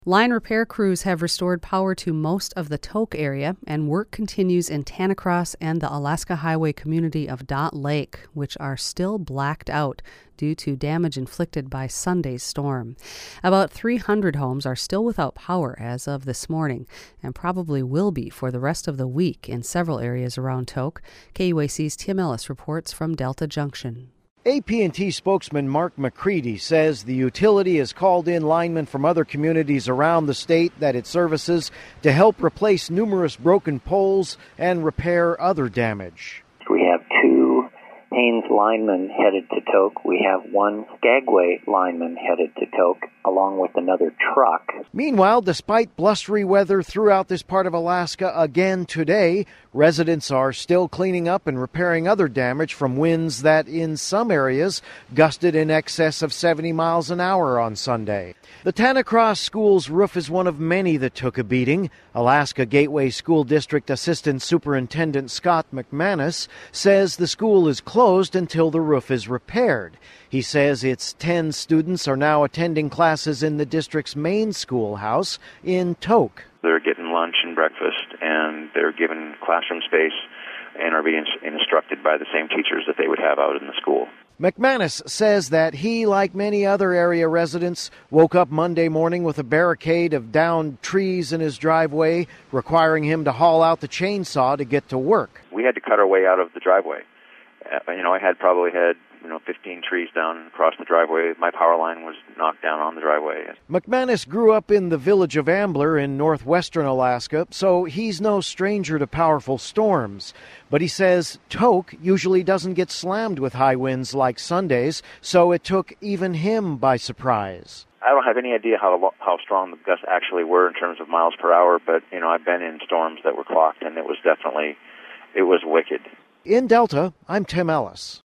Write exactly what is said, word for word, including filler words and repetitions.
Line repair crews have restored power to most of the Tok area, and work continues in Tanacross and the Alaska Highway community of Dot Lake, which are still blacked out due to damage inflicted by Sunday's storm. About three hundred homes are still without power as of this morning, and probably will be for the rest of the week in several areas around Tok. K U A C's Tim Ellis reports from Delta Junction. A P and T spokesman Mark McCready says the utility has called in linemen from other communities around the state that it services to help replace numerous broken poles and repair other damage. We have two Haynes linemen headed to Tok. We have one Skagway lineman headed to Tok, along with another truck. Meanwhile, despite blustery weather throughout this part of Alaska again today, residents are still cleaning up and repairing other damage from winds that in some areas gusted in excess of seventy miles an hour on Sunday. The Tanacross School's roof is one of many that took a beating. Alaska Gateway School District Assistant Superintendent Scott McManus says the school is closed until the roof is repaired. He says its ten students are now attending classes in the district's main schoolhouse in Tok. They're getting lunch and breakfast, and they're given classroom space and are being instructed by the same teachers that they would have out in the school. McManus says that he, like many other area residents, woke up Monday morning with a barricade of downed trees in his driveway, requiring him to haul out the chainsaw to get to work. We had to cut our way out of the driveway. Uh, you know, I had probably had, you know, fifteen trees down across the driveway. My power line was knocked down on the driveway. McManus grew up in the village of Ambler in northwestern Alaska, so he's no stranger to powerful storms. But he says Tok usually doesn't get slammed with high winds like Sunday's, so it took even him by surprise. I don't have any idea how how strong the gusts actually were in terms of miles per hour, but, you know, I've been in storms that were clocked, and it was definitely, it was wicked. In Delta, I'm Tim Ellis.